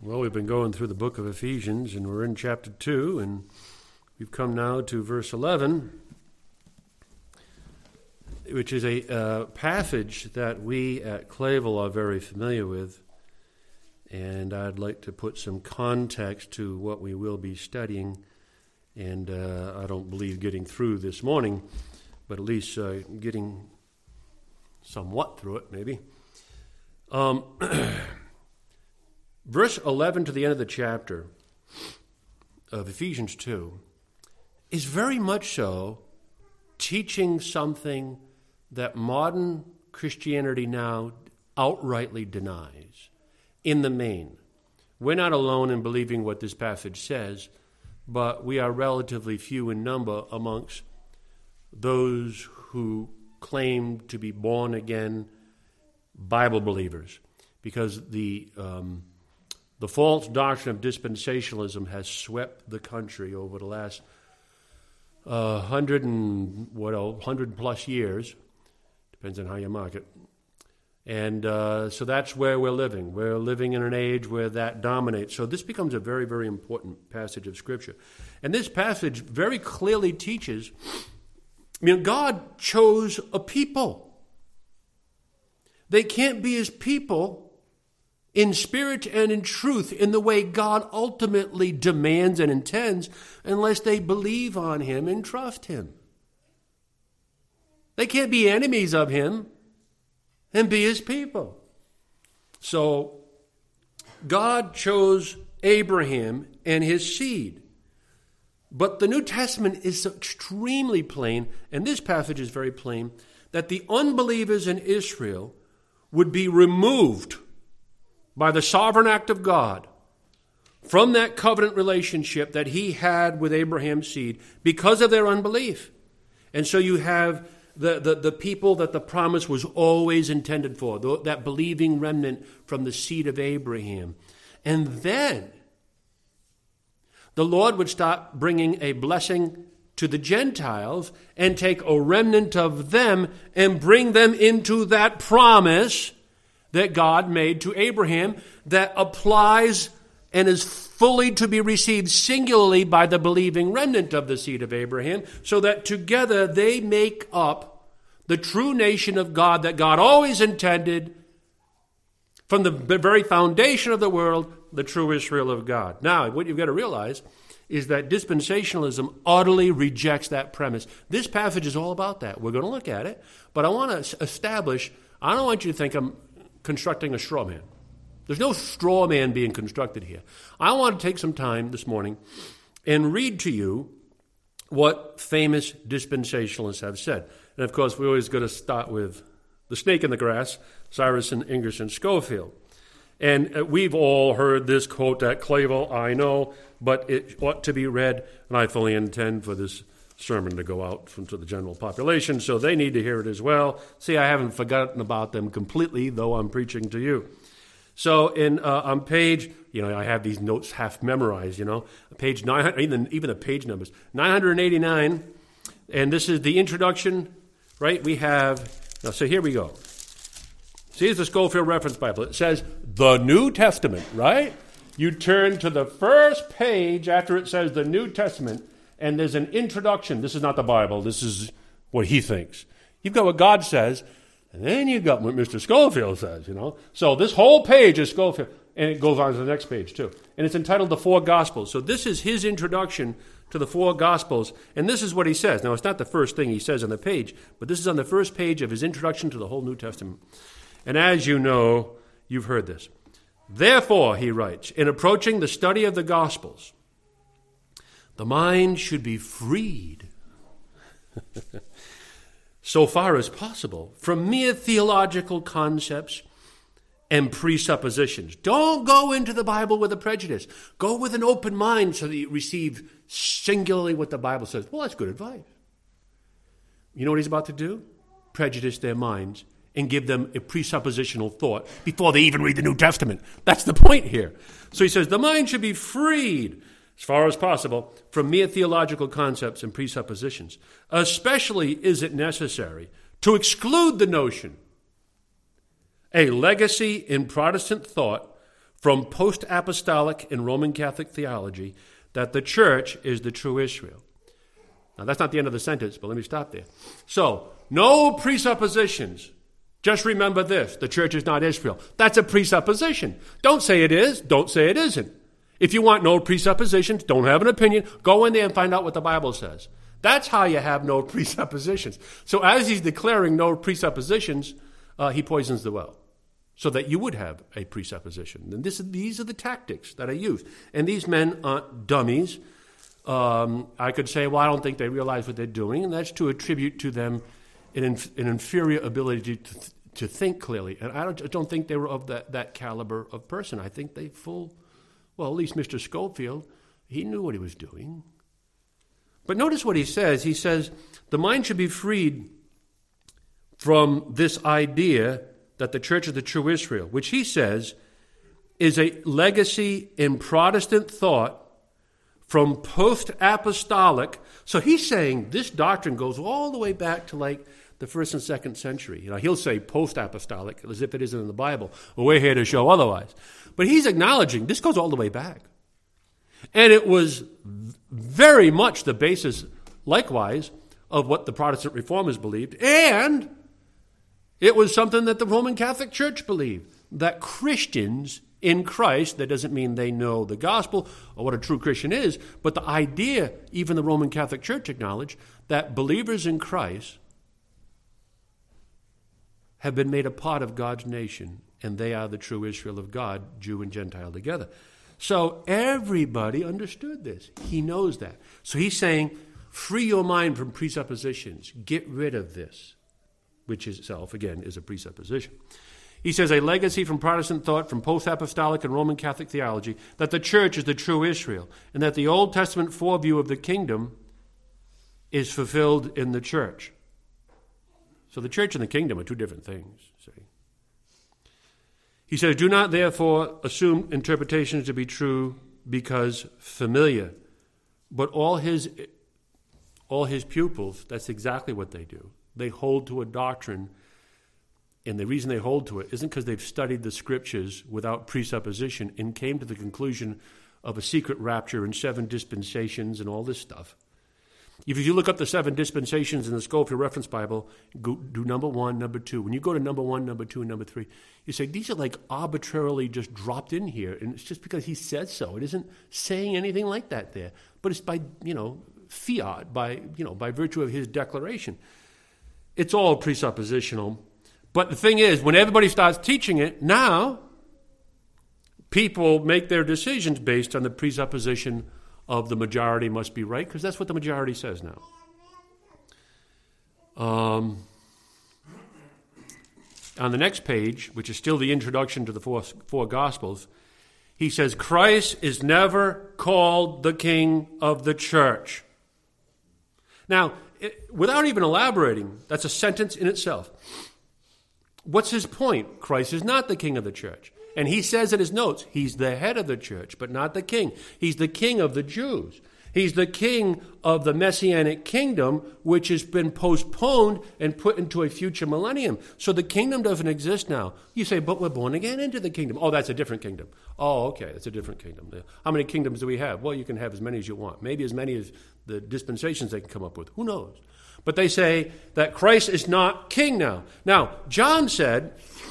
Well, we've been going through the book of Ephesians, and we're in chapter 2, and we've come now to verse 11, which is a passage that we at Clavel are very familiar with, and I'd like to put some context to what we will be studying, and I don't believe getting through this morning, but at least getting somewhat through it, maybe. Verse 11 to the end of the chapter of Ephesians 2 is very much so teaching something that modern Christianity now outrightly denies. In the main, we're not alone in believing what this passage says, but we are relatively few in number amongst those who claim to be born-again Bible believers, because the false doctrine of dispensationalism has swept the country over the last 100 plus years. Depends on how you mark it. And so that's where we're living. We're living in an age where that dominates. So this becomes a very, very important passage of Scripture. And this passage very clearly teaches, God chose a people. They can't be His people in spirit and in truth, in the way God ultimately demands and intends, unless they believe on Him and trust Him. They can't be enemies of Him and be His people. So, God chose Abraham and his seed. But the New Testament is extremely plain, and this passage is very plain, that the unbelievers in Israel would be removed by the sovereign act of God from that covenant relationship that He had with Abraham's seed because of their unbelief. And so you have the people that the promise was always intended for, that believing remnant from the seed of Abraham. And then the Lord would start bringing a blessing to the Gentiles and take a remnant of them and bring them into that promise that God made to Abraham, that applies and is fully to be received singularly by the believing remnant of the seed of Abraham, so that together they make up the true nation of God that God always intended from the very foundation of the world, the true Israel of God. Now, what you've got to realize is that dispensationalism utterly rejects that premise. This passage is all about that. We're going to look at it, but I want to establish, I don't want you to think I'm constructing a straw man. There's no straw man being constructed here. I want to take some time this morning and read to you what famous dispensationalists have said. And of course, we always got to start with the snake in the grass, Cyrus Ingerson Schofield. And we've all heard this quote at Clavel, I know, but it ought to be read, and I fully intend for this sermon to go out to the general population, so they need to hear it as well. See, I haven't forgotten about them completely, though I'm preaching to you. So on page, I have these notes half memorized, page 900, even the page numbers, 989, and this is the introduction, right? We have, so here we go. See, here's the Schofield Reference Bible. It says, the New Testament, right? You turn to the first page after it says the New Testament, and there's an introduction. This is not the Bible. This is what he thinks. You've got what God says, and then you've got what Mr. Schofield says, So this whole page is Schofield, and it goes on to the next page, too. And it's entitled The Four Gospels. So this is his introduction to the Four Gospels, and this is what he says. Now, it's not the first thing he says on the page, but this is on the first page of his introduction to the whole New Testament. And as you know, you've heard this. Therefore, he writes, in approaching the study of the Gospels, the mind should be freed, so far as possible, from mere theological concepts and presuppositions. Don't go into the Bible with a prejudice. Go with an open mind so that you receive singularly what the Bible says. Well, that's good advice. You know what he's about to do? Prejudice their minds and give them a presuppositional thought before they even read the New Testament. That's the point here. So he says the mind should be freed, as far as possible, from mere theological concepts and presuppositions. Especially is it necessary to exclude the notion, a legacy in Protestant thought from post-apostolic and Roman Catholic theology that the church is the true Israel. Now, that's not the end of the sentence, but let me stop there. So, no presuppositions. Just remember this, the church is not Israel. That's a presupposition. Don't say it is, don't say it isn't. If you want no presuppositions, don't have an opinion, go in there and find out what the Bible says. That's how you have no presuppositions. So as he's declaring no presuppositions, he poisons the well so that you would have a presupposition. And these are the tactics that are used. And these men aren't dummies. I could say, well, I don't think they realize what they're doing, and that's to attribute to them an inferior ability to think clearly. And I don't think they were of that caliber of person. I think they well, at least Mr. Scofield, he knew what he was doing. But notice what he says. He says, the mind should be freed from this idea that the church is the true Israel, which he says is a legacy in Protestant thought from post-apostolic. So he's saying this doctrine goes all the way back to like the 1st and 2nd century. You know, he'll say post-apostolic as if it isn't in the Bible. Well, we're here to show otherwise. But he's acknowledging this goes all the way back. And it was very much the basis, likewise, of what the Protestant reformers believed. And it was something that the Roman Catholic Church believed, that Christians in Christ, that doesn't mean they know the gospel or what a true Christian is, but the idea, even the Roman Catholic Church acknowledged, that believers in Christ have been made a part of God's nation, and they are the true Israel of God, Jew and Gentile together. So everybody understood this. He knows that. So he's saying, free your mind from presuppositions. Get rid of this, which itself, again, is a presupposition. He says, a legacy from Protestant thought, from post-apostolic and Roman Catholic theology, that the church is the true Israel, and that the Old Testament foreview of the kingdom is fulfilled in the church. So the church and the kingdom are two different things, see. He says, do not therefore assume interpretations to be true because familiar. But all his pupils, that's exactly what they do. They hold to a doctrine, and the reason they hold to it isn't because they've studied the scriptures without presupposition and came to the conclusion of a secret rapture and 7 dispensations and all this stuff. If you look up the 7 dispensations in the Scofield Reference Bible, do number 1, number 2. When you go to number 1, number 2, and number 3, you say, these are like arbitrarily just dropped in here, and it's just because he said so. It isn't saying anything like that there. But it's by, fiat, by virtue of his declaration. It's all presuppositional. But the thing is, when everybody starts teaching it, now people make their decisions based on the presupposition of the majority must be right, because that's what the majority says now. On the next page, which is still the introduction to the four Gospels, he says, Christ is never called the King of the church. Now, without even elaborating, that's a sentence in itself. What's his point? Christ is not the King of the church. And he says in his notes, he's the head of the church, but not the king. He's the king of the Jews. He's the king of the Messianic kingdom, which has been postponed and put into a future millennium. So the kingdom doesn't exist now. You say, but we're born again into the kingdom. Oh, that's a different kingdom. Oh, okay, that's a different kingdom. How many kingdoms do we have? Well, you can have as many as you want. Maybe as many as the dispensations they can come up with. Who knows? But they say that Christ is not king now. Now, John said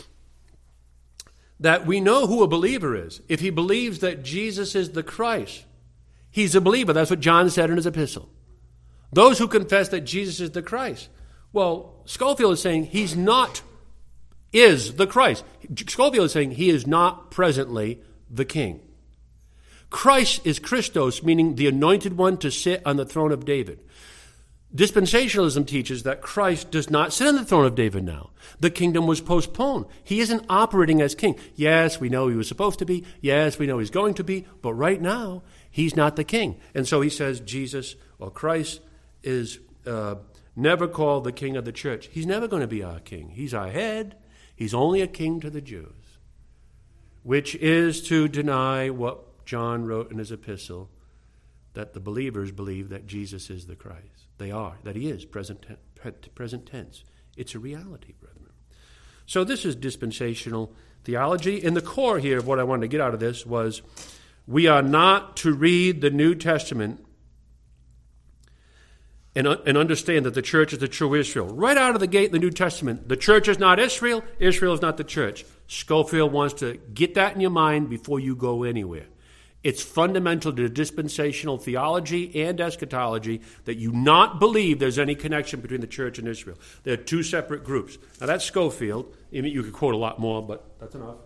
that we know who a believer is. If he believes that Jesus is the Christ, he's a believer. That's what John said in his epistle. Those who confess that Jesus is the Christ. Well, Scofield is saying is the Christ. Scofield is saying he is not presently the king. Christ is Christos, meaning the anointed one to sit on the throne of David. Dispensationalism teaches that Christ does not sit on the throne of David now. The kingdom was postponed. He isn't operating as king. Yes, we know he was supposed to be. Yes, we know he's going to be. But right now, he's not the king. And so he says Jesus or Christ is never called the king of the church. He's never going to be our king. He's our head. He's only a king to the Jews, which is to deny what John wrote in his epistle, that the believers believe that Jesus is the Christ. They are, that he is, present tense. It's a reality, brethren. So this is dispensational theology. And the core here of what I wanted to get out of this was we are not to read the New Testament and understand that the church is the true Israel. Right out of the gate in the New Testament, the church is not Israel, Israel is not the church. Scofield wants to get that in your mind before you go anywhere. It's fundamental to dispensational theology and eschatology that you not believe there's any connection between the church and Israel. They're two separate groups. Now that's Scofield. You could quote a lot more, but that's enough.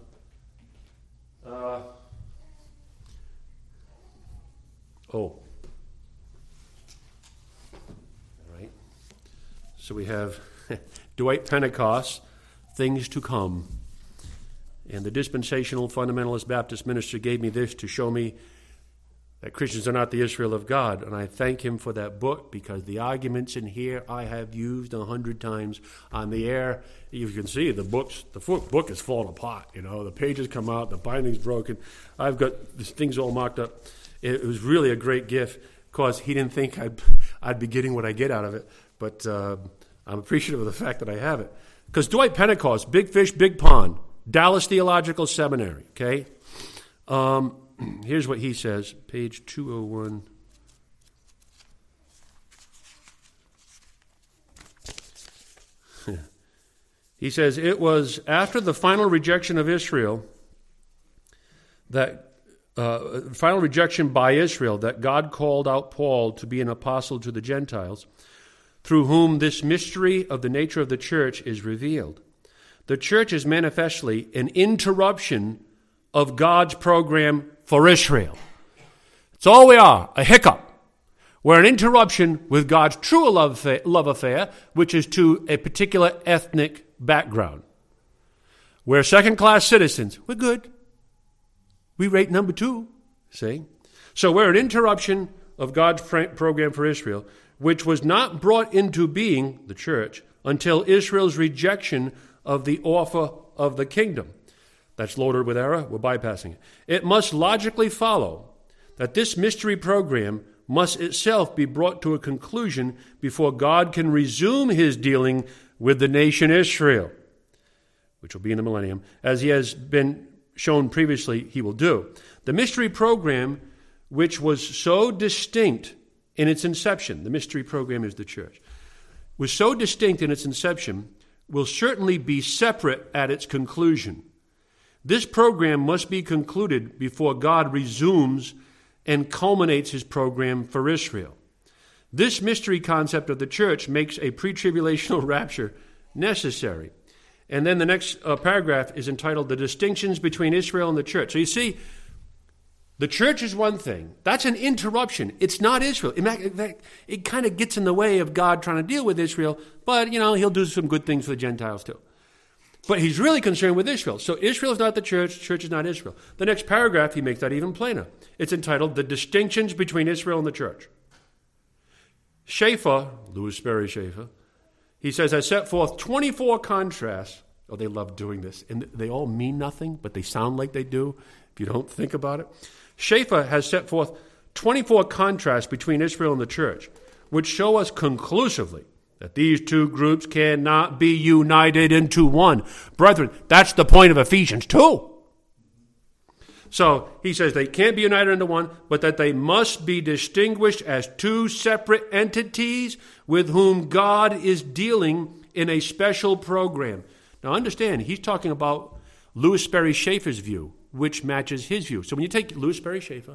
All right. So we have Dwight Pentecost, Things to Come. And the dispensational fundamentalist Baptist minister gave me this to show me that Christians are not the Israel of God. And I thank him for that book, because the arguments in here I have used 100 times on the air. You can see the book is falling apart. The pages come out, the binding's broken. I've got these things all marked up. It was really a great gift, because he didn't think I'd be getting what I get out of it. But I'm appreciative of the fact that I have it. Because Dwight Pentecost, Big Fish, Big Pond, Dallas Theological Seminary, okay? Here's what he says, page 201. He says, it was after the final rejection of Israel, final rejection by Israel, that God called out Paul to be an apostle to the Gentiles, through whom this mystery of the nature of the church is revealed. The church is manifestly an interruption of God's program for Israel. It's all we are, a hiccup. We're an interruption with God's true love affair, which is to a particular ethnic background. We're second-class citizens. We're good. We rate number 2, see? So we're an interruption of God's program for Israel, which was not brought into being, the church, until Israel's rejection of the offer of the kingdom. That's loaded with error. We're bypassing it. It must logically follow that this mystery program must itself be brought to a conclusion before God can resume his dealing with the nation Israel, which will be in the millennium, as he has been shown previously he will do. The mystery program, which was so distinct in its inception, the mystery program is the church, was so distinct in its inception, will certainly be separate at its conclusion. This program must be concluded before God resumes and culminates his program for Israel. This mystery concept of the church makes a pre-tribulational rapture necessary. And then the next paragraph is entitled The Distinctions Between Israel and the Church. So you see, the church is one thing. That's an interruption. It's not Israel. In fact, it kind of gets in the way of God trying to deal with Israel, but, he'll do some good things for the Gentiles too. But he's really concerned with Israel. So Israel is not the church is not Israel. The next paragraph, he makes that even plainer. It's entitled The Distinctions Between Israel and the Church. Schaeffer, Louis Sperry Schaeffer, he says, I set forth 24 contrasts. Oh, they love doing this. And they all mean nothing, but they sound like they do if you don't think about it. Schaeffer has set forth 24 contrasts between Israel and the church, which show us conclusively that these two groups cannot be united into one. Brethren, that's the point of Ephesians 2. So he says they can't be united into one, but that they must be distinguished as two separate entities with whom God is dealing in a special program. Now understand, he's talking about Louis Sperry Schaeffer's view, which matches his view. So when you take Louis Sperry Schaeffer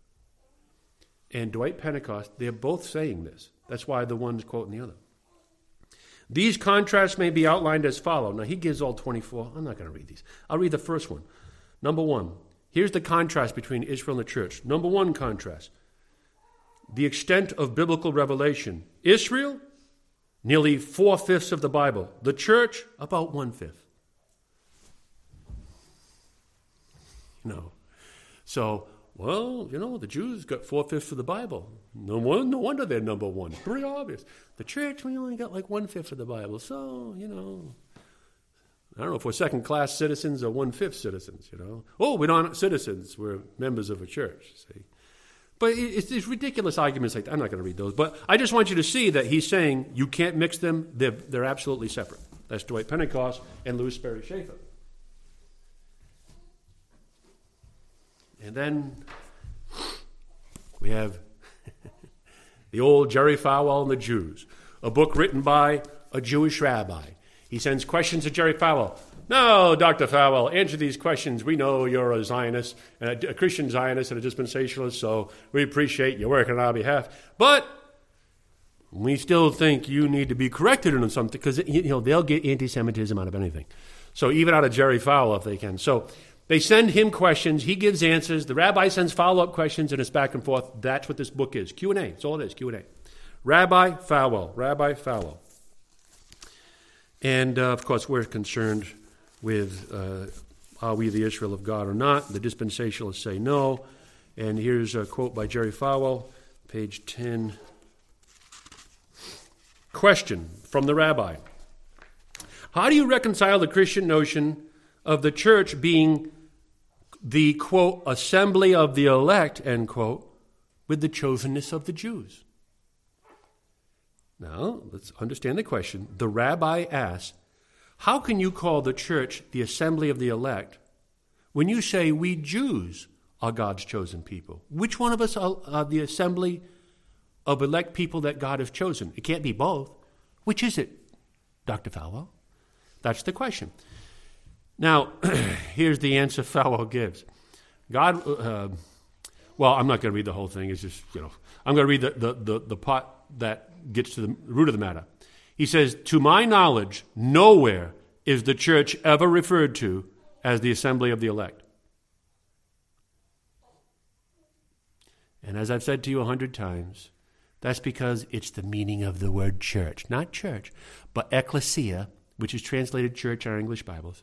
and Dwight Pentecost, they're both saying this. That's why the one's quoting the other. These contrasts may be outlined as follow. Now, he gives all 24. I'm not going to read these. I'll read the first one. Number 1, here's the contrast between Israel and the church. Number 1 contrast, the extent of biblical revelation. Israel, nearly 4/5 of the Bible. The church, about 1/5. No. So, the Jews got 4/5 of the Bible. No wonder they're number 1. It's pretty obvious. The church, we only got like 1/5 of the Bible. So, I don't know if we're second-class citizens or 1/5 citizens, Oh, we're not citizens. We're members of a church, see. But it's ridiculous arguments like that. I'm not going to read those. But I just want you to see that he's saying you can't mix them. They're absolutely separate. That's Dwight Pentecost and Louis Sperry Schaeffer. And then we have the old Jerry Falwell and the Jews, a book written by a Jewish rabbi. He sends questions to Jerry Falwell. No, Dr. Falwell, answer these questions. We know you're a Zionist, a Christian Zionist and a dispensationalist, so we appreciate you working on our behalf. But we still think you need to be corrected on something, because they'll get anti-Semitism out of anything. So even out of Jerry Falwell if they can. So they send him questions. He gives answers. The rabbi sends follow-up questions, and it's back and forth. That's what this book is. Q&A. That's all it is, Q&A. Rabbi Falwell. And, of course, we're concerned with are we the Israel of God or not? The dispensationalists say no. And here's a quote by Jerry Falwell, page 10. Question from the rabbi. How do you reconcile the Christian notion of the church being the, quote, assembly of the elect, end quote, with the chosenness of the Jews? Now, let's understand the question. The rabbi asks, how can you call the church the assembly of the elect when you say we Jews are God's chosen people? Which one of us are the assembly of elect people that God has chosen? It can't be both. Which is it, Dr. Falwell? That's the question. Now, here's the answer Falwell gives. God, well, I'm not going to read the whole thing. It's just, I'm going to read the part that gets to the root of the matter. He says, to my knowledge, nowhere is the church ever referred to as the assembly of the elect. And as I've said to you 100 times, that's because it's the meaning of the word church. Not church, but ecclesia, which is translated church in our English Bibles.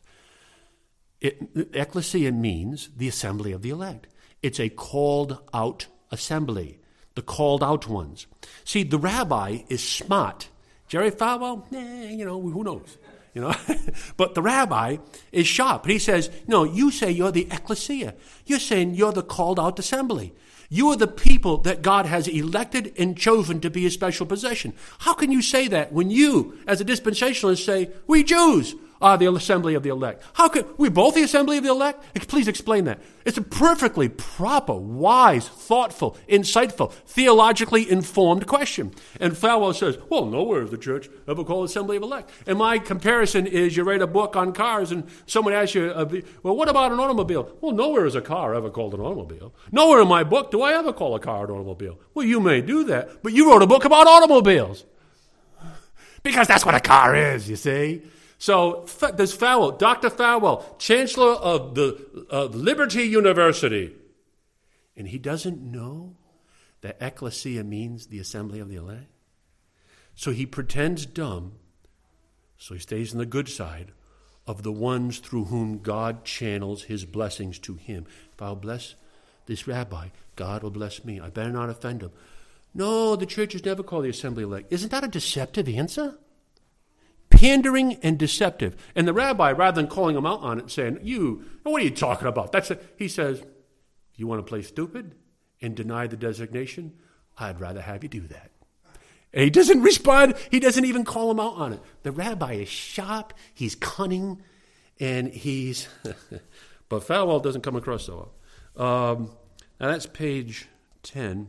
Ecclesia means the assembly of the elect. It's a called out assembly, the called out ones. See, the rabbi is smart. Jerry Falwell, who knows? But the rabbi is sharp. He says, you say you're the ecclesia. You're saying you're the called out assembly. You are the people that God has elected and chosen to be his special possession. How can you say that when you, as a dispensationalist, say, we Jews are the assembly of the elect? How could we both the assembly of the elect? Please explain that. It's a perfectly proper, wise, thoughtful, insightful, theologically informed question. And Falwell says, well, nowhere is the church ever called assembly of elect. And my comparison is you write a book on cars and someone asks you, well, what about an automobile? Well, nowhere is a car ever called an automobile. Nowhere in my book do I ever call a car an automobile. Well, you may do that, but you wrote a book about automobiles. Because that's what a car is, you see. So there's Falwell, Dr. Falwell, Chancellor of the Liberty University. And he doesn't know that ecclesia means the assembly of the elect. So he pretends dumb, so he stays on the good side of the ones through whom God channels his blessings to him. If I'll bless this rabbi, God will bless me. I better not offend him. No, the church is never called the assembly elect. Isn't that a deceptive answer? Pandering and deceptive. And the rabbi, rather than calling him out on it, saying, what are you talking about? He says, you want to play stupid and deny the designation? I'd rather have you do that. And he doesn't respond. He doesn't even call him out on it. The rabbi is sharp. He's cunning. And he's... But Falwell doesn't come across so well. Now that's page 10.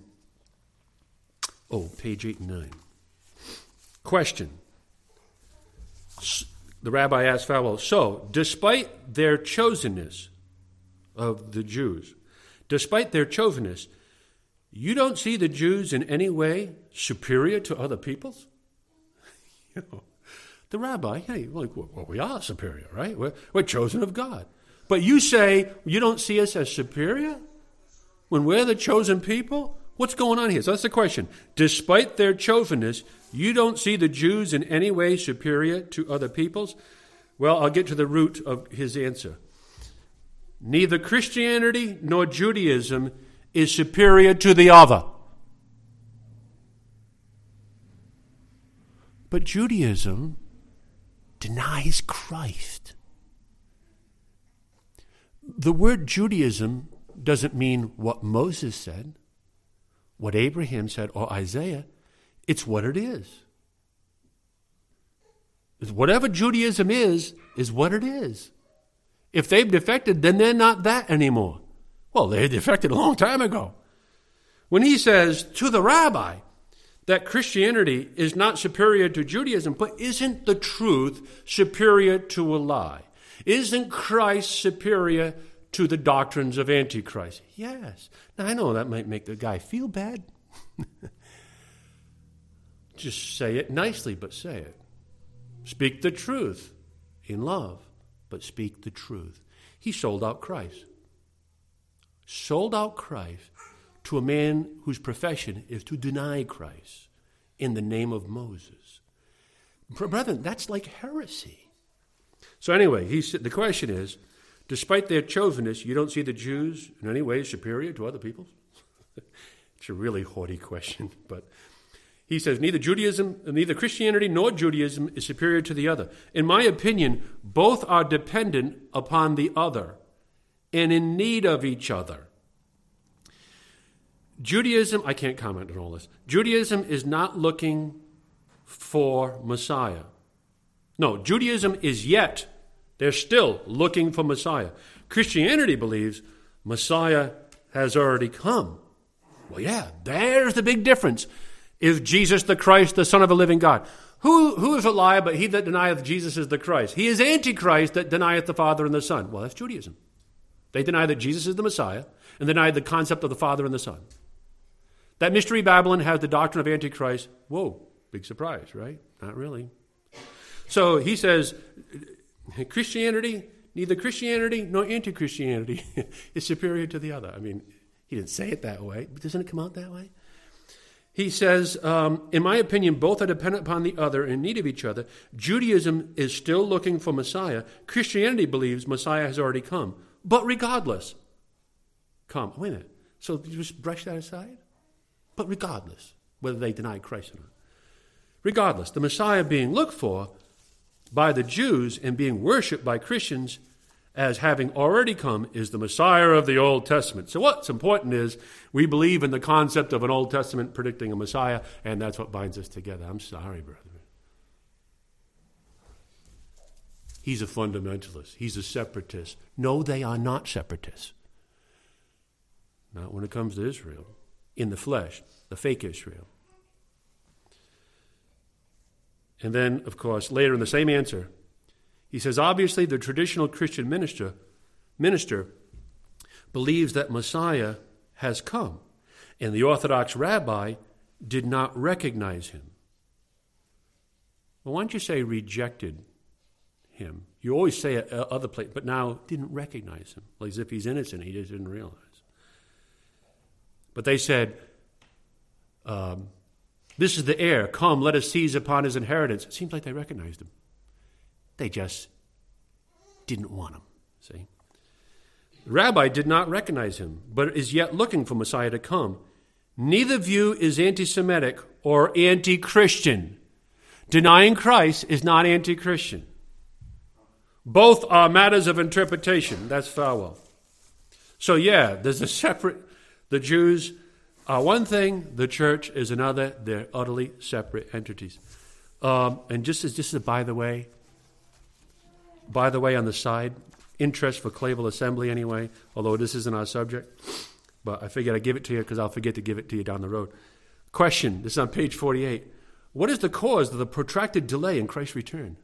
Oh, page 8 and 9. Question. The rabbi asked Falwell, so, despite their chosenness of the Jews, you don't see the Jews in any way superior to other peoples? The rabbi, we are superior, right? We're chosen of God. But you say you don't see us as superior when we're the chosen people? What's going on here? So that's the question. Despite their chosenness, you don't see the Jews in any way superior to other peoples? Well, I'll get to the root of his answer. Neither Christianity nor Judaism is superior to the other. But Judaism denies Christ. The word Judaism doesn't mean what Moses said, what Abraham said, or Isaiah. It's what it is. Whatever Judaism is what it is. If they've defected, then they're not that anymore. Well, they had defected a long time ago. When he says to the rabbi that Christianity is not superior to Judaism, but isn't the truth superior to a lie? Isn't Christ superior to the doctrines of Antichrist? Yes. Now, I know that might make the guy feel bad. Just say it nicely, but say it. Speak the truth in love, but speak the truth. He sold out Christ. Sold out Christ to a man whose profession is to deny Christ in the name of Moses. Brethren, that's like heresy. So anyway, the question is, despite their chauvinism, you don't see the Jews in any way superior to other peoples? It's a really haughty question, but he says neither Christianity nor Judaism is superior to the other. In my opinion, both are dependent upon the other and in need of each other. Judaism, I can't comment on all this. Judaism is not looking for Messiah. No, Judaism is yet. They're still looking for Messiah. Christianity believes Messiah has already come. Well, yeah, there's the big difference. Is Jesus the Christ, the Son of the living God? Who is a liar but he that denieth Jesus is the Christ? He is Antichrist that denieth the Father and the Son. Well, that's Judaism. They deny that Jesus is the Messiah and deny the concept of the Father and the Son. That Mystery Babylon has the doctrine of Antichrist. Whoa, big surprise, right? Not really. So he says, neither Christianity nor anti-Christianity is superior to the other. I mean, he didn't say it that way, but doesn't it come out that way? He says, in my opinion, both are dependent upon the other and in need of each other. Judaism is still looking for Messiah. Christianity believes Messiah has already come. But regardless, wait a minute. So you just brush that aside? But regardless, whether they deny Christ or not. Regardless, the Messiah being looked for by the Jews and being worshipped by Christians as having already come is the Messiah of the Old Testament. So what's important is we believe in the concept of an Old Testament predicting a Messiah, and that's what binds us together. I'm sorry, brother. He's a fundamentalist. He's a separatist. No, they are not separatists. Not when it comes to Israel. In the flesh, the fake Israel. And then, of course, later in the same answer, he says, obviously the traditional Christian minister believes that Messiah has come, and the Orthodox rabbi did not recognize him. Well, why don't you say rejected him? You always say other place, but now didn't recognize him, like as if he's innocent, he just didn't realize. But they said, this is the heir. Come, let us seize upon his inheritance. It seems like they recognized him. They just didn't want him, see? The rabbi did not recognize him, but is yet looking for Messiah to come. Neither view is anti-Semitic or anti-Christian. Denying Christ is not anti-Christian. Both are matters of interpretation. That's Falwell. So yeah, there's a separate... The Jews are one thing, the church is another. They're utterly separate entities. And just as a by the way on the side, interest for Clavel Assembly anyway, although this isn't our subject, but I figured I'd give it to you because I'll forget to give it to you down the road. Question, this is on page 48. What is the cause of the protracted delay in Christ's return?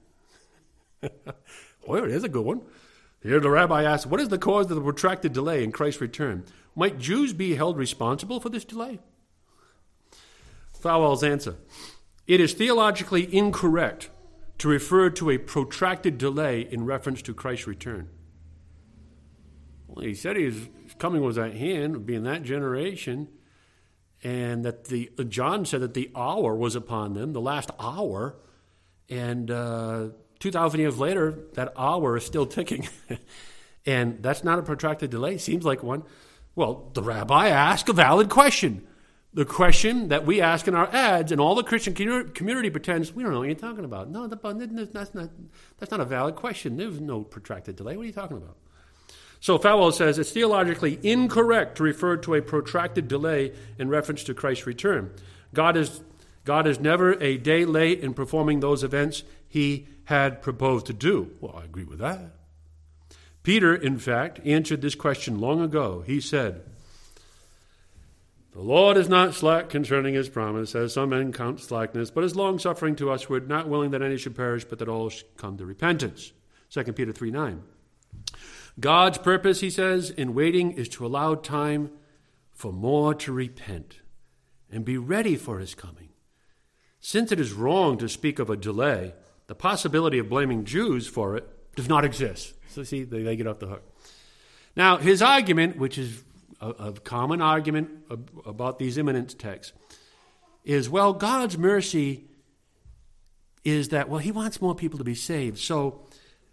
Well, there's a good one. Here the rabbi asks, what is the cause of the protracted delay in Christ's return? Might Jews be held responsible for this delay? Falwell's answer, it is theologically incorrect to refer to a protracted delay in reference to Christ's return. Well, he said his coming was at hand, being that generation, and that John said that the hour was upon them, the last hour, and 2,000 years later, that hour is still ticking. And that's not a protracted delay. Seems like one. Well, the rabbi asked a valid question. The question that we ask in our ads, and all the Christian community pretends, we don't know what you're talking about. No, that's not a valid question. There's no protracted delay. What are you talking about? So Falwell says it's theologically incorrect to refer to a protracted delay in reference to Christ's return. God is never a day late in performing those events he had proposed to do. Well, I agree with that. Peter, in fact, answered this question long ago. He said, "The Lord is not slack concerning his promise, as some men count slackness, but is long-suffering to usward, not willing that any should perish, but that all should come to repentance." 2 Peter 3:9. God's purpose, he says, in waiting is to allow time for more to repent and be ready for his coming. Since it is wrong to speak of a delay, the possibility of blaming Jews for it does not exist. So see, they get off the hook. Now, his argument, which is a common argument about these imminent texts, is, well, God's mercy is that, well, he wants more people to be saved. So,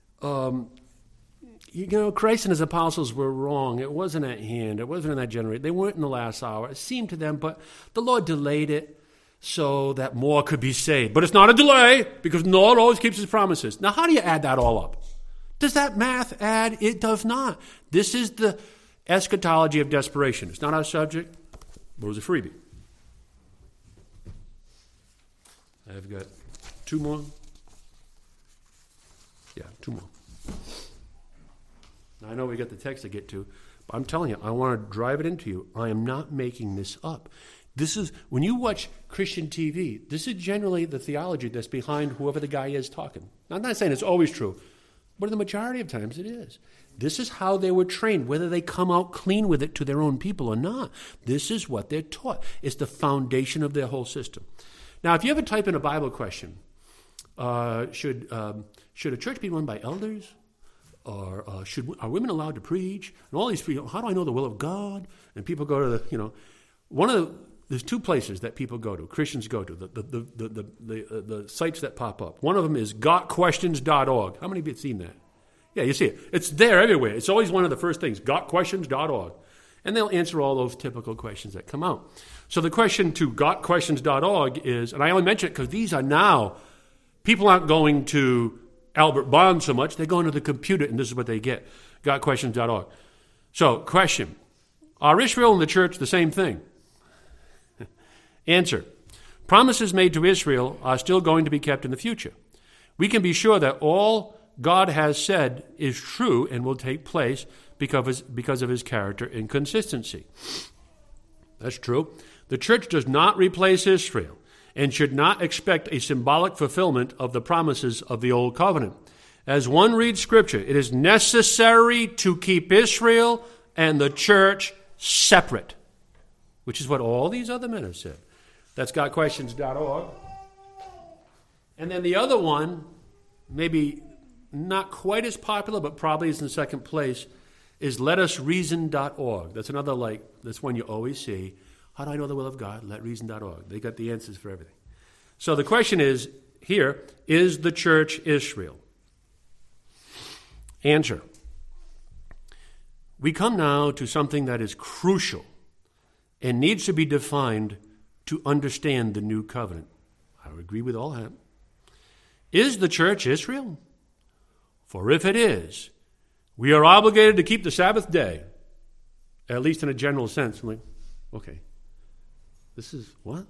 Christ and his apostles were wrong. It wasn't at hand. It wasn't in that generation. They weren't in the last hour. It seemed to them, but the Lord delayed it so that more could be saved. But it's not a delay, because the Lord always keeps his promises. Now, how do you add that all up? Does that math add? It does not. This is the eschatology of desperation. It's not our subject, but it was a freebie. I've got two more. Yeah, two more. Now, I know we got the text to get to, but I'm telling you, I want to drive it into you. I am not making this up. This is, when you watch Christian TV, this is generally the theology that's behind whoever the guy is talking. Now, I'm not saying it's always true, but the majority of times it is. This is how they were trained, whether they come out clean with it to their own people or not. This is what they're taught. It's the foundation of their whole system. Now, if you ever type in a Bible question, should a church be run by elders? Or are women allowed to preach? And all these people, how do I know the will of God? And people go to there's two places that people go to, Christians go to, the sites that pop up. One of them is gotquestions.org. How many of you have seen that? Yeah, you see it. It's there everywhere. It's always one of the first things, gotquestions.org. And they'll answer all those typical questions that come out. So the question to gotquestions.org is, and I only mention it because these are now, people aren't going to Albert Bond so much, they go into the computer and this is what they get, gotquestions.org. So, question, are Israel and the church the same thing? Answer, promises made to Israel are still going to be kept in the future. We can be sure that all God has said is true and will take place because of his character and consistency. That's true. The church does not replace Israel and should not expect a symbolic fulfillment of the promises of the Old Covenant. As one reads Scripture, it is necessary to keep Israel and the church separate, which is what all these other men have said. That's gotquestions.org. And then the other one, maybe not quite as popular, but probably is in second place, is letusreason.org. That's another, that's one you always see. How do I know the will of God? Letreason.org. They got the answers for everything. So the question is, here, is the church Israel? Answer. We come now to something that is crucial and needs to be defined to understand the new covenant. I would agree with all that. Is the church Israel? For if it is, we are obligated to keep the Sabbath day, at least in a general sense. I'm like, okay, this is what?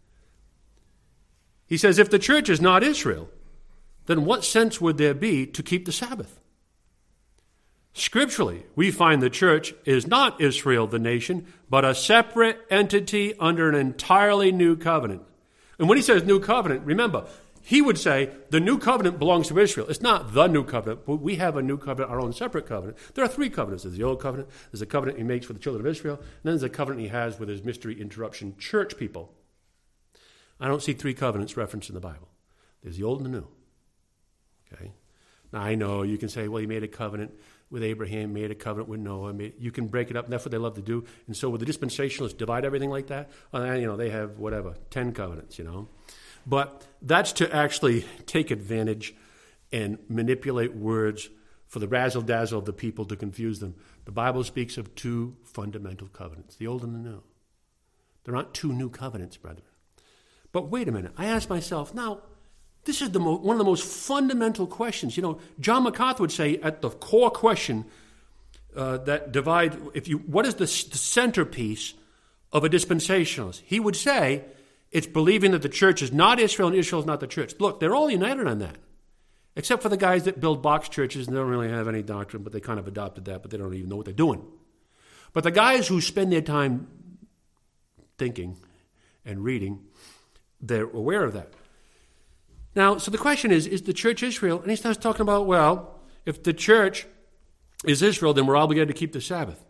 He says, if the church is not Israel, then what sense would there be to keep the Sabbath? Scripturally, we find the church is not Israel, the nation, but a separate entity under an entirely new covenant. And when he says new covenant, remember, he would say the new covenant belongs to Israel. It's not the new covenant, but we have a new covenant, our own separate covenant. There are three covenants. There's the old covenant, there's a covenant he makes for the children of Israel, and then there's a covenant he has with his mystery interruption church people. I don't see three covenants referenced in the Bible. There's the old and the new. Okay? Now, I know you can say, well, he made a covenant with Abraham, made a covenant with Noah. You can break it up, and that's what they love to do. And so with the dispensationalists, divide everything like that. They have, 10 covenants, But that's to actually take advantage and manipulate words for the razzle-dazzle of the people to confuse them. The Bible speaks of two fundamental covenants, the old and the new. There aren't two new covenants, brethren. But wait a minute. I ask myself, now, this is one of the most fundamental questions. John MacArthur would say at the core question that divide, what is the centerpiece of a dispensationalist? He would say it's believing that the church is not Israel and Israel is not the church. Look, they're all united on that. Except for the guys that build box churches and they don't really have any doctrine, but they kind of adopted that, but they don't even know what they're doing. But the guys who spend their time thinking and reading, they're aware of that. Now, so the question is the church Israel? And he starts talking about, well, if the church is Israel, then we're obligated to keep the Sabbath.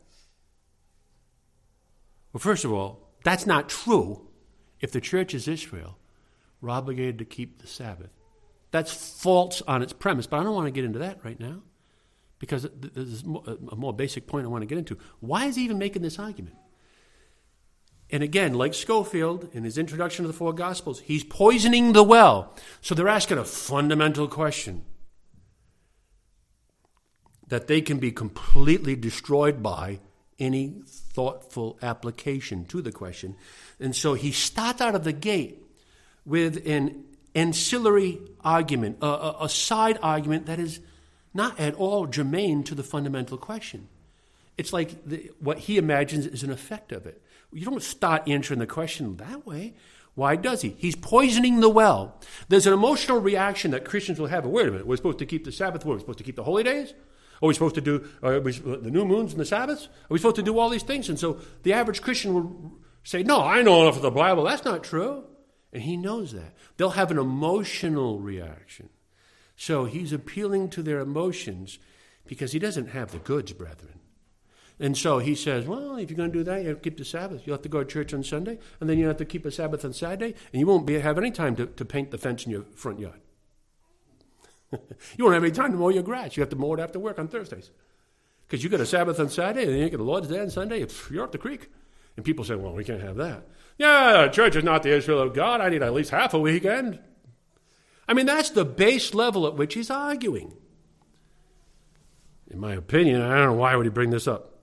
Well, first of all, that's not true. If the church is Israel, we're obligated to keep the Sabbath. That's false on its premise, but I don't want to get into that right now because there's a more basic point I want to get into. Why is he even making this argument? And again, like Scofield in his introduction to the four Gospels, he's poisoning the well. So they're asking a fundamental question that they can be completely destroyed by any thoughtful application to the question. And so he starts out of the gate with an ancillary argument, a side argument that is not at all germane to the fundamental question. It's like what he imagines is an effect of it. You don't start answering the question that way. Why does he? He's poisoning the well. There's an emotional reaction that Christians will have. Wait a minute, we're supposed to keep the Sabbath. We're supposed to keep the holy days? Are we supposed to do the new moons and the Sabbaths? Are we supposed to do all these things? And so the average Christian will say, no, I know enough of the Bible. That's not true. And he knows that. They'll have an emotional reaction. So he's appealing to their emotions because he doesn't have the goods, brethren. And so he says, well, if you're going to do that, you have to keep the Sabbath. You'll have to go to church on Sunday, and then you have to keep a Sabbath on Saturday, and you won't have any time to paint the fence in your front yard. You won't have any time to mow your grass. You have to mow it after work on Thursdays. Because you got a Sabbath on Saturday, and then you get the Lord's Day on Sunday, you're up the creek. And people say, well, we can't have that. Yeah, church is not the Israel of God. I need at least half a weekend. I mean, that's the base level at which he's arguing. In my opinion, I don't know why would he bring this up.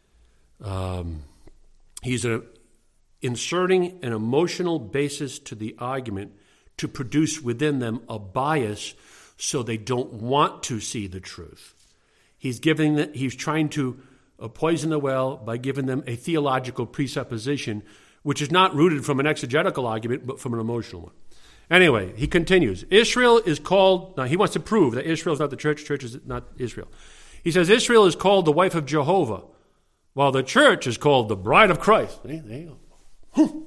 He's inserting an emotional basis to the argument to produce within them a bias so they don't want to see the truth. He's trying to poison the well by giving them a theological presupposition, which is not rooted from an exegetical argument, but from an emotional one. Anyway, he continues. Israel is called, now he wants to prove that Israel is not the church is not Israel. He says Israel is called the wife of Jehovah, while the church is called the bride of Christ. There you go.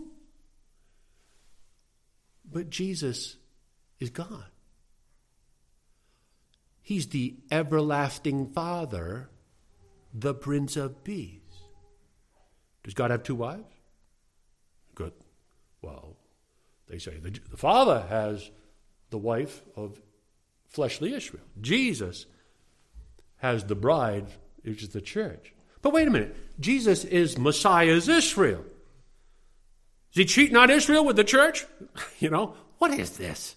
But Jesus is God. He's the everlasting Father, the Prince of Peace. Does God have two wives? Good. Well, they say the Father has the wife of fleshly Israel. Jesus has the bride, which is the church. But wait a minute. Jesus is Messiah's Israel. Is he cheating on Israel with the church? What is this?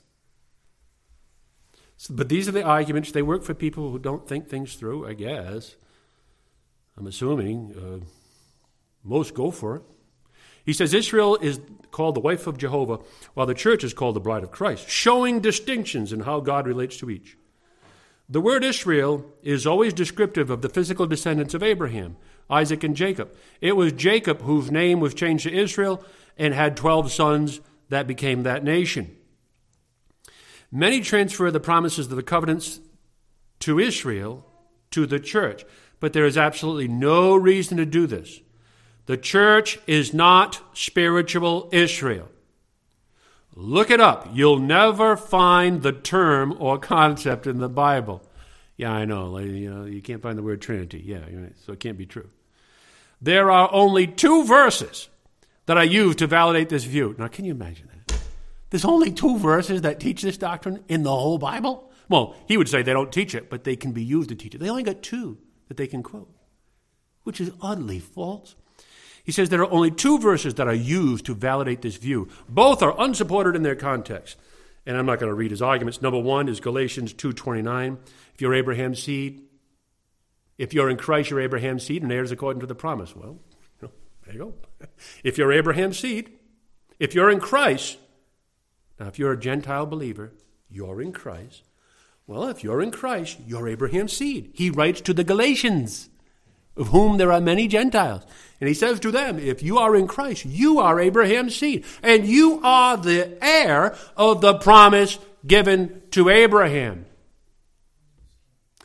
But these are the arguments. They work for people who don't think things through, I guess. I'm assuming most go for it. He says Israel is called the wife of Jehovah, while the church is called the bride of Christ, showing distinctions in how God relates to each. The word Israel is always descriptive of the physical descendants of Abraham, Isaac, and Jacob. It was Jacob whose name was changed to Israel and had 12 sons that became that nation. Many transfer the promises of the covenants to Israel to the church, but there is absolutely no reason to do this. The church is not spiritual Israel. Look it up. You'll never find the term or concept in the Bible. Yeah, I know. You can't find the word Trinity. Yeah, so it can't be true. There are only 2 verses that I use to validate this view. Now, can you imagine that? There's only 2 verses that teach this doctrine in the whole Bible? Well, he would say they don't teach it, but they can be used to teach it. They only got 2 that they can quote, which is utterly false. He says there are only 2 verses that are used to validate this view. Both are unsupported in their context. And I'm not going to read his arguments. Number 1 is Galatians 2:29. If you're Abraham's seed, if you're in Christ, you're Abraham's seed and heirs according to the promise. Well, there you go. If you're Abraham's seed, if you're in Christ, now if you're a Gentile believer, you're in Christ. Well, if you're in Christ, you're Abraham's seed. He writes to the Galatians, of whom there are many Gentiles. And he says to them, if you are in Christ, you are Abraham's seed. And you are the heir of the promise given to Abraham.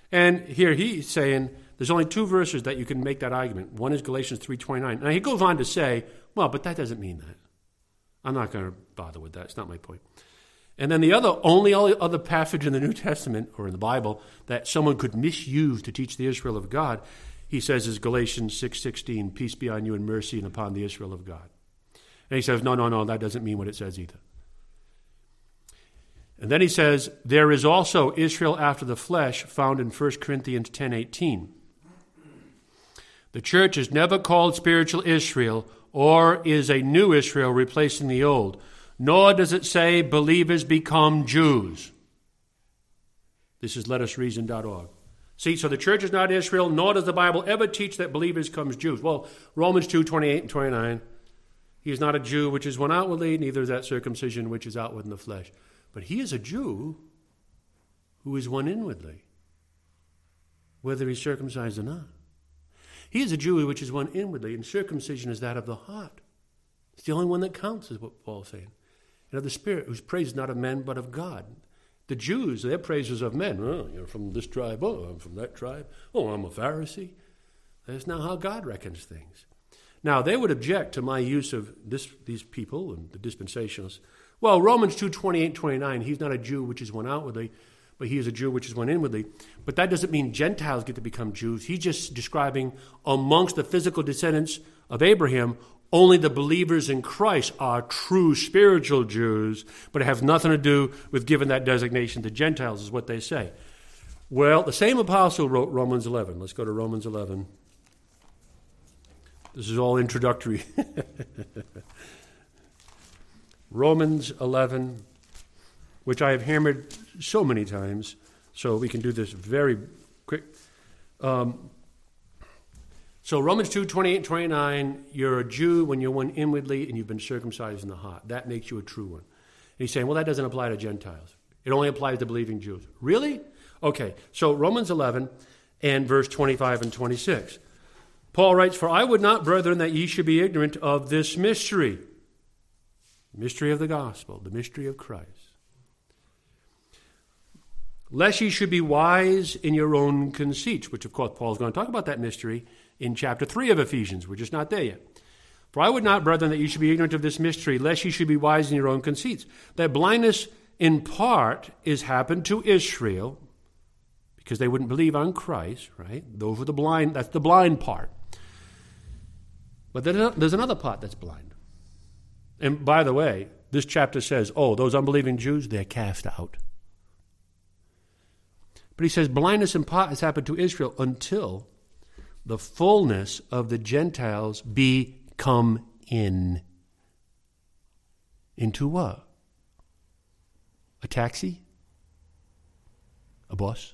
And here he's saying there's only two verses that you can make that argument. One is Galatians 3:29. Now he goes on to say, well, but that doesn't mean that. I'm not going to bother with that. It's not my point. And then the only other passage in the New Testament or in the Bible that someone could misuse to teach the Israel of God, he says, is Galatians 6:16, peace be on you and mercy and upon the Israel of God. And he says, no, that doesn't mean what it says either. And then he says, there is also Israel after the flesh found in 1 Corinthians 10:18. The church is never called spiritual Israel or is a new Israel replacing the old, nor does it say believers become Jews. This is letusreason.org. See, so the church is not Israel, nor does the Bible ever teach that believers become Jews. Well, Romans 2:28 and 29, he is not a Jew which is one outwardly, neither is that circumcision which is outward in the flesh. But he is a Jew who is one inwardly, whether he's circumcised or not. He is a Jew which is one inwardly, and circumcision is that of the heart. It's the only one that counts, is what Paul's saying. And of the Spirit, whose praise is not of men, but of God. The Jews, their praise is of men. Oh, you're from this tribe. Oh, I'm from that tribe. Oh, I'm a Pharisee. That's not how God reckons things. Now, they would object to my use of these people and the dispensationalists. Well, Romans 2:28, 29, he's not a Jew which is one outwardly, but he is a Jew which is one inwardly. But that doesn't mean Gentiles get to become Jews. He's just describing amongst the physical descendants of Abraham, only the believers in Christ are true spiritual Jews, but it has nothing to do with giving that designation to Gentiles, is what they say. Well, the same apostle wrote Romans 11. Let's go to Romans 11. This is all introductory. Romans 11, which I have hammered so many times, so we can do this very quick. So Romans 2:28 and 29, you're a Jew when you're one inwardly and you've been circumcised in the heart. That makes you a true one. And he's saying, well, that doesn't apply to Gentiles. It only applies to believing Jews. Really? Okay, so Romans 11 and verse 25 and 26. Paul writes, for I would not, brethren, that ye should be ignorant of this mystery. Mystery of the gospel, the mystery of Christ. Lest ye should be wise in your own conceits, which of course Paul's going to talk about that mystery in chapter 3 of Ephesians. We're just not there yet. For I would not, brethren, that ye should be ignorant of this mystery, lest ye should be wise in your own conceits. That blindness in part is happened to Israel, because they wouldn't believe on Christ, right? Those were the blind, that's the blind part. But there's another part that's blind. And by the way, this chapter says, oh, those unbelieving Jews, they're cast out. But he says, blindness in part has happened to Israel until the fullness of the Gentiles be come in. Into what? A taxi? A bus?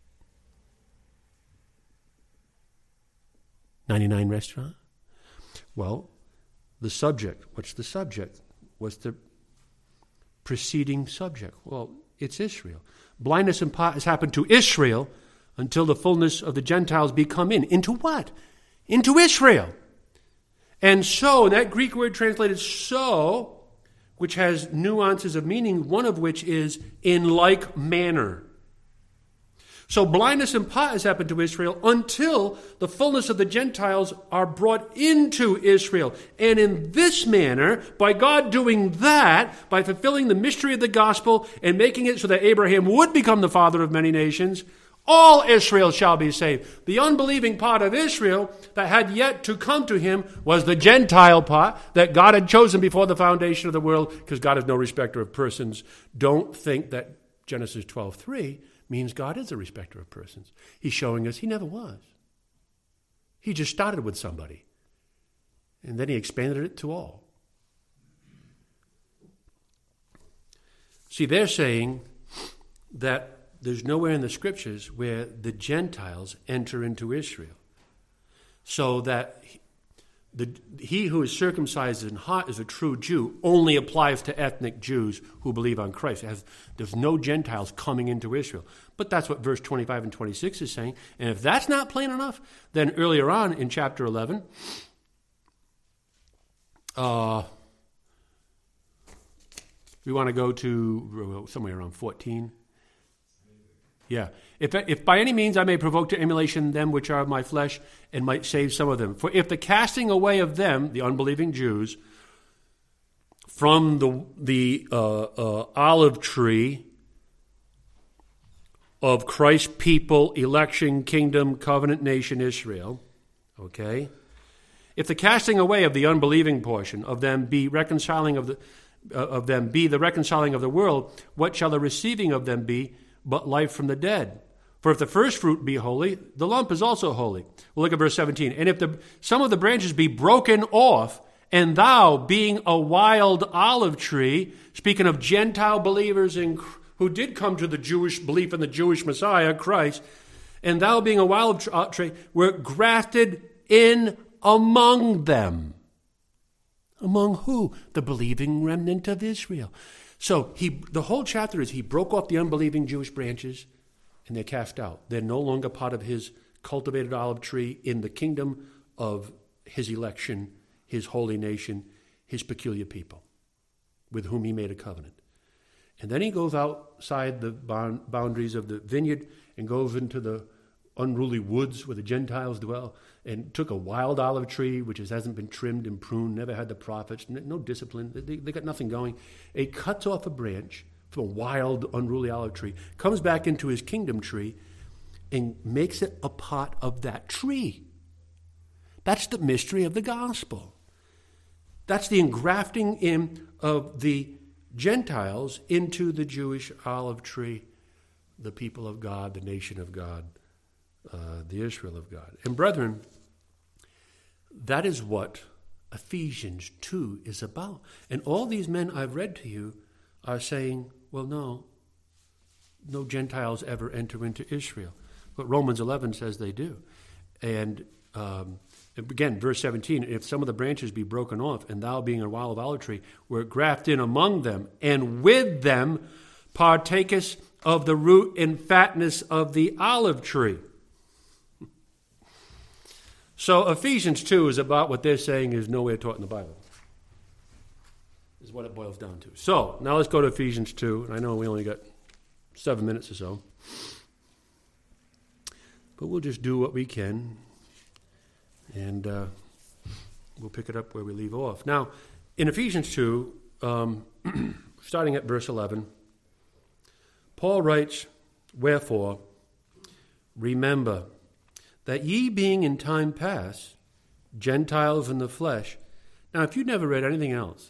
99 restaurant? Well, the subject. What's the subject? What's the preceding subject? Well, it's Israel. Blindness in part has happened to Israel until the fullness of the Gentiles be come in. Into what? Into Israel. And so, that Greek word translated so, which has nuances of meaning, one of which is in like manner. So blindness in part has happened to Israel until the fullness of the Gentiles are brought into Israel. And in this manner, by God doing that, by fulfilling the mystery of the gospel and making it so that Abraham would become the father of many nations, all Israel shall be saved. The unbelieving part of Israel that had yet to come to him was the Gentile part that God had chosen before the foundation of the world, because God is no respecter of persons. Don't think that Genesis 12:3 means God is a respecter of persons. He's showing us he never was. He just started with somebody, and then he expanded it to all. See, they're saying that there's nowhere in the scriptures where the Gentiles enter into Israel, so that he who is circumcised in heart is a true Jew only applies to ethnic Jews who believe on Christ. There's no Gentiles coming into Israel. But that's what verse 25 and 26 is saying. And if that's not plain enough, then earlier on in chapter 11, we want to go to somewhere around 14. Yeah. If by any means I may provoke to emulation them which are of my flesh, and might save some of them. For if the casting away of them, the unbelieving Jews, from the olive tree of Christ's people, election, kingdom, covenant nation, Israel, okay? If the casting away of the unbelieving portion of them be reconciling of the reconciling of the world, what shall the receiving of them be but life from the dead? For if the first fruit be holy, the lump is also holy. We'll look at verse 17. And if some of the branches be broken off, and thou, being a wild olive tree, speaking of Gentile believers who did come to the Jewish belief in the Jewish Messiah, Christ, and thou, being a wild tree, were grafted in among them. Among who? The believing remnant of Israel. So the whole chapter is he broke off the unbelieving Jewish branches, and they're cast out. They're no longer part of his cultivated olive tree in the kingdom of his election, his holy nation, his peculiar people, with whom he made a covenant. And then he goes outside the boundaries of the vineyard and goes into the unruly woods where the Gentiles dwell, and took a wild olive tree, which hasn't been trimmed and pruned, never had the prophets, no discipline, they got nothing going. He cuts off a branch from a wild, unruly olive tree, comes back into his kingdom tree, and makes it a part of that tree. That's the mystery of the gospel. That's the engrafting in of the Gentiles into the Jewish olive tree, the people of God, the nation of God, the Israel of God. And brethren, that is what Ephesians 2 is about. And all these men I've read to you are saying, well, no Gentiles ever enter into Israel. But Romans 11 says they do. And again, verse 17, if some of the branches be broken off, and thou being a wild olive tree, were grafted in among them, and with them partakest of the root and fatness of the olive tree. So Ephesians 2 is about what they're saying is nowhere taught in the Bible. Is what it boils down to. So, now let's go to Ephesians 2. I know we only got 7 minutes or so. But we'll just do what we can. And we'll pick it up where we leave off. Now, in Ephesians 2, starting at verse 11, Paul writes, wherefore, remember that ye being in time past, Gentiles in the flesh. Now, if you've never read anything else,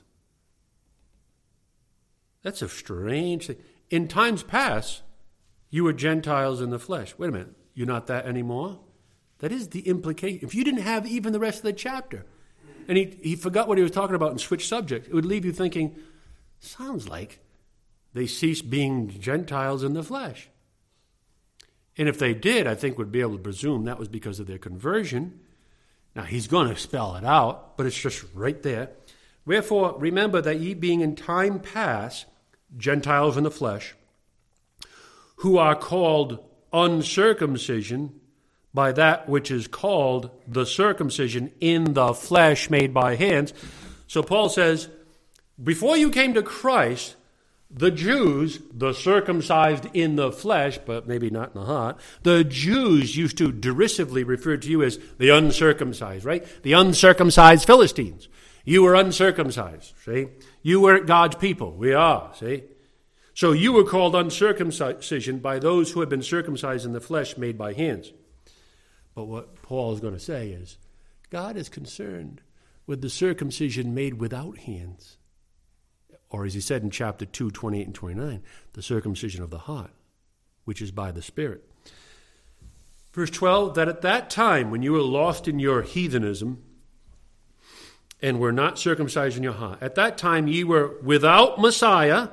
that's a strange thing. In times past, you were Gentiles in the flesh. Wait a minute, you're not that anymore? That is the implication. If you didn't have even the rest of the chapter, and he forgot what he was talking about and switched subjects, it would leave you thinking, sounds like they ceased being Gentiles in the flesh. And if they did, I think we'd be able to presume that was because of their conversion. Now, he's going to spell it out, but it's just right there. Wherefore, remember that ye being in time past Gentiles in the flesh, who are called uncircumcision by that which is called the circumcision in the flesh made by hands. So Paul says, before you came to Christ, the Jews, the circumcised in the flesh, but maybe not in the heart, the Jews used to derisively refer to you as the uncircumcised, right? The uncircumcised Philistines. You were uncircumcised, see? You were God's people. We are, see? So you were called uncircumcision by those who had been circumcised in the flesh made by hands. But what Paul is going to say is, God is concerned with the circumcision made without hands. Or as he said in chapter 2, 28 and 29, the circumcision of the heart, which is by the Spirit. Verse 12, that at that time when you were lost in your heathenism and were not circumcised in your heart, at that time ye were without Messiah,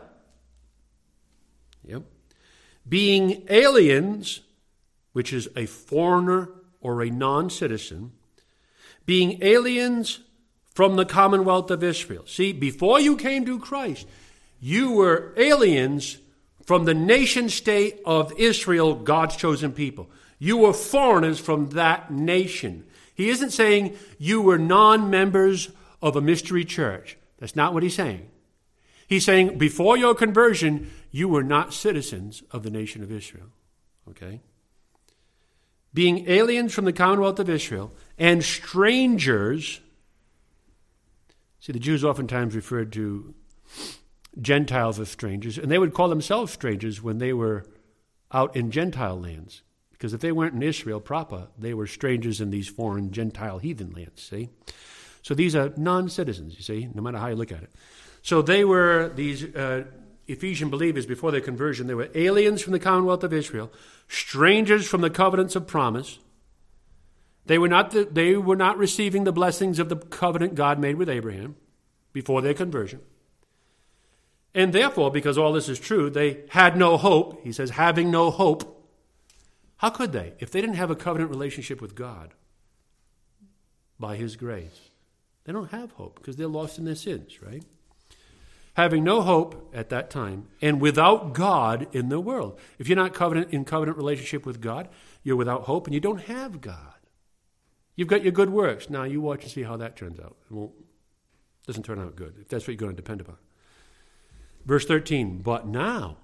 being aliens, which is a foreigner or a non-citizen, being aliens from the commonwealth of Israel. See, before you came to Christ, you were aliens from the nation state of Israel, God's chosen people. You were foreigners from that nation. He isn't saying you were non-members of a mystery church. That's not what he's saying. He's saying before your conversion, you were not citizens of the nation of Israel. Okay? Being aliens from the commonwealth of Israel and strangers. See, the Jews oftentimes referred to Gentiles as strangers, and they would call themselves strangers when they were out in Gentile lands. Because if they weren't in Israel proper, they were strangers in these foreign Gentile heathen lands, see? So these are non-citizens, you see, no matter how you look at it. So they were, these Ephesian believers before their conversion, they were aliens from the commonwealth of Israel, strangers from the covenants of promise. They were not receiving the blessings of the covenant God made with Abraham before their conversion. And therefore, because all this is true, they had no hope. He says, having no hope. How could they? If they didn't have a covenant relationship with God by his grace, they don't have hope because they're lost in their sins, right? Having no hope at that time and without God in the world. If you're not in covenant relationship with God, you're without hope and you don't have God. You've got your good works. Now you watch and see how that turns out. It doesn't turn out good if that's what you're going to depend upon. Verse 13, but now,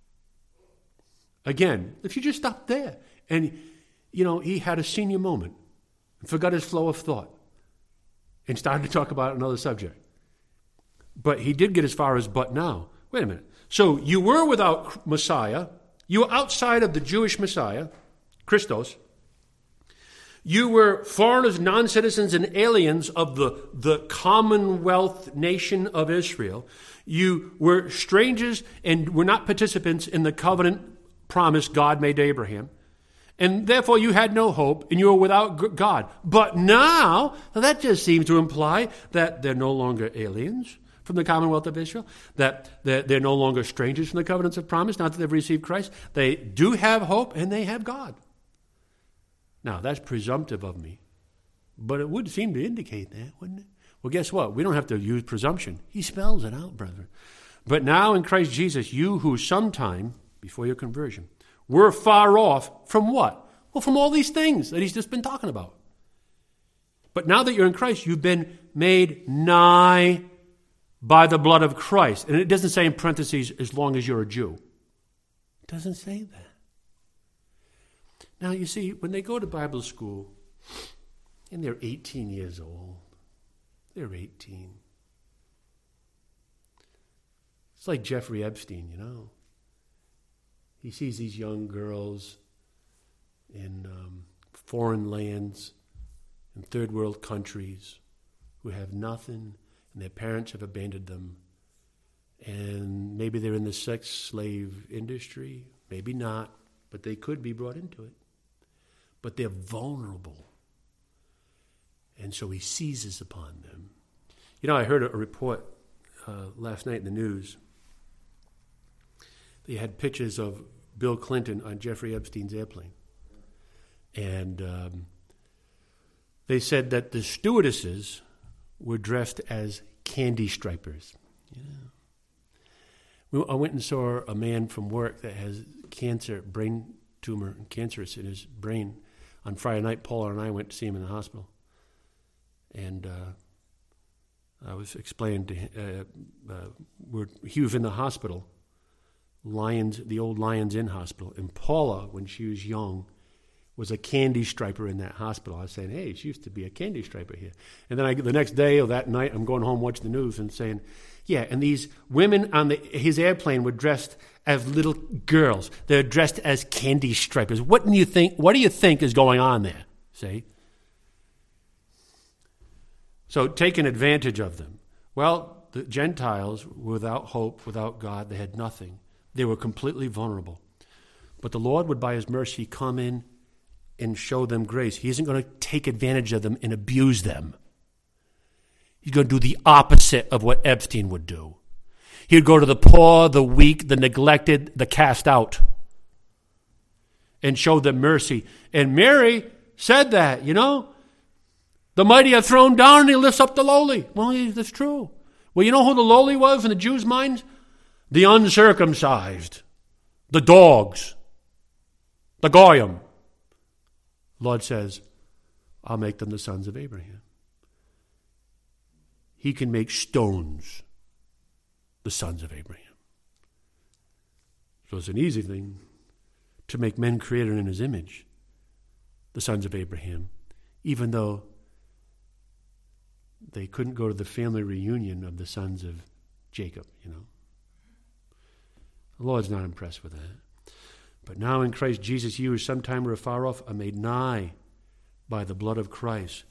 again, if you just stop there and, he had a senior moment and forgot his flow of thought and started to talk about another subject. But he did get as far as but now. Wait a minute. So you were without Messiah. You were outside of the Jewish Messiah, Christos. You were foreigners, non-citizens, and aliens of the commonwealth nation of Israel. You were strangers and were not participants in the covenant promise God made to Abraham. And therefore you had no hope and you were without God. But now that just seems to imply that they're no longer aliens from the commonwealth of Israel, that they're no longer strangers from the covenants of promise, not that they've received Christ. They do have hope and they have God. Now, that's presumptive of me, but it would seem to indicate that, wouldn't it? Well, guess what? We don't have to use presumption. He spells it out, brethren. But now in Christ Jesus, you who sometime, before your conversion, were far off from what? Well, from all these things that he's just been talking about. But now that you're in Christ, you've been made nigh by the blood of Christ. And it doesn't say in parentheses, as long as you're a Jew. It doesn't say that. Now, you see, when they go to Bible school, and they're 18 years old, they're 18. It's like Jeffrey Epstein, He sees these young girls in foreign lands, in third world countries, who have nothing, and their parents have abandoned them. And maybe they're in the sex slave industry, maybe not, but they could be brought into it. But they're vulnerable. And so he seizes upon them. I heard a report last night in the news. They had pictures of Bill Clinton on Jeffrey Epstein's airplane. And they said that the stewardesses were dressed as candy stripers. I went and saw a man from work that has cancer, brain tumor, and cancerous in his brain. On Friday night, Paula and I went to see him in the hospital. And I was explaining to him, he was in the hospital, the old Lions Inn hospital. And Paula, when she was young, was a candy striper in that hospital. I was saying, hey, she used to be a candy striper here. And then the next day or that night, I'm going home watching the news and saying, yeah, and these women on his airplane were dressed as little girls. They're dressed as candy stripers. What do you think is going on there? See? So taking advantage of them. Well, the Gentiles were without hope, without God. They had nothing. They were completely vulnerable. But the Lord would, by his mercy, come in and show them grace. He isn't going to take advantage of them and abuse them. He's going to do the opposite of what Epstein would do. He'd go to the poor, the weak, the neglected, the cast out, and show them mercy. And Mary said that, the mighty are thrown down and he lifts up the lowly. Well, that's true. Well, you know who the lowly was in the Jews' minds? The uncircumcised, the dogs, the goyim. Lord says, I'll make them the sons of Abraham. He can make stones the sons of Abraham. So it's an easy thing to make men created in his image, the sons of Abraham, even though they couldn't go to the family reunion of the sons of Jacob, The Lord's not impressed with that. But now in Christ Jesus, you who sometime were afar off are made nigh by the blood of Christ.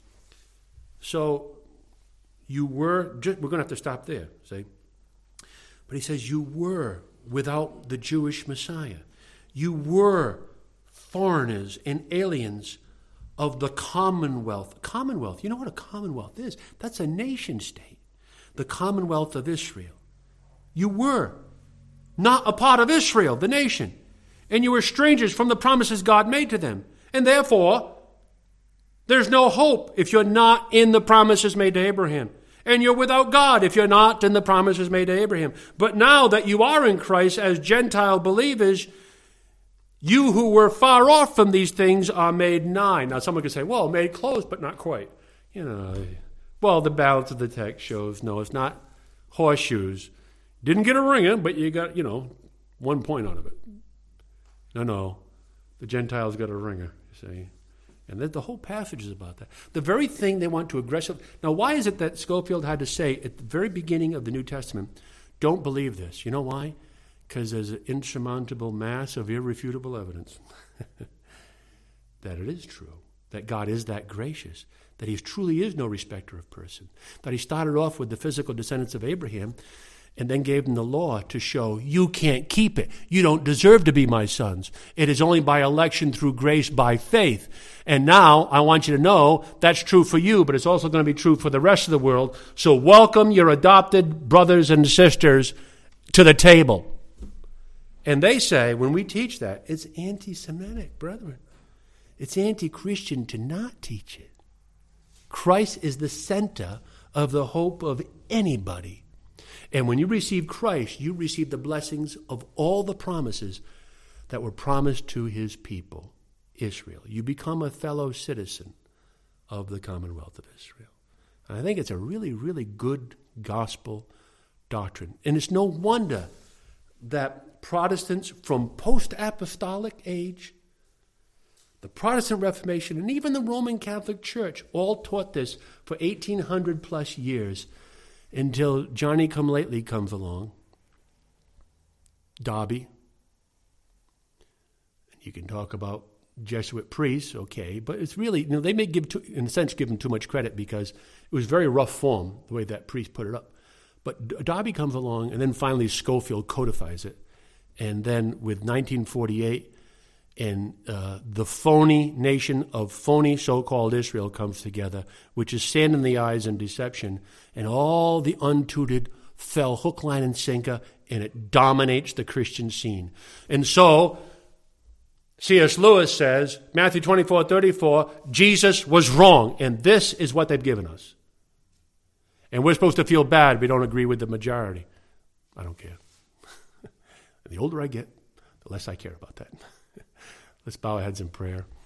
So you were, we're going to have to stop there, see? But he says you were without the Jewish Messiah. You were foreigners and aliens of the commonwealth. Commonwealth, you know what a commonwealth is? That's a nation state. The commonwealth of Israel. You were not a part of Israel, the nation. And you were strangers from the promises God made to them. And therefore, there's no hope if you're not in the promises made to Abraham. And you're without God if you're not in the promises made to Abraham. But now that you are in Christ as Gentile believers, you who were far off from these things are made nigh. Now someone could say, well, made close, but not quite. Well, the balance of the text shows, no, it's not horseshoes. Didn't get a ringer, but you got, 1 point out of it. No, the Gentiles got a ringer, you see. And the whole passage is about that. The very thing they want to aggressively... Now, why is it that Scofield had to say at the very beginning of the New Testament, don't believe this? You know why? Because there's an insurmountable mass of irrefutable evidence that it is true, that God is that gracious, that he truly is no respecter of person, that he started off with the physical descendants of Abraham and then gave them the law to show you can't keep it. You don't deserve to be my sons. It is only by election through grace by faith. And now I want you to know that's true for you, but it's also going to be true for the rest of the world. So welcome your adopted brothers and sisters to the table. And they say, when we teach that, it's anti-Semitic, brethren. It's anti-Christian to not teach it. Christ is the center of the hope of anybody. And when you receive Christ, you receive the blessings of all the promises that were promised to his people, Israel. You become a fellow citizen of the Commonwealth of Israel. And I think it's a really, really good gospel doctrine. And it's no wonder that Protestants from post-apostolic age, the Protestant Reformation, and even the Roman Catholic Church all taught this for 1,800 plus years until Johnny-come-lately comes along, Darby. You can talk about Jesuit priests, okay, but it's really, they may give him too much credit because it was very rough form, the way that priest put it up. But Darby comes along, and then finally Scofield codifies it. And then with 1948, and the phony nation of phony so-called Israel comes together, which is sand in the eyes and deception, and all the untutored fell hook, line, and sinker, and it dominates the Christian scene. And so, C.S. Lewis says, Matthew 24:34, Jesus was wrong, and this is what they've given us. And we're supposed to feel bad if we don't agree with the majority. I don't care. And the older I get, the less I care about that. Let's bow our heads in prayer.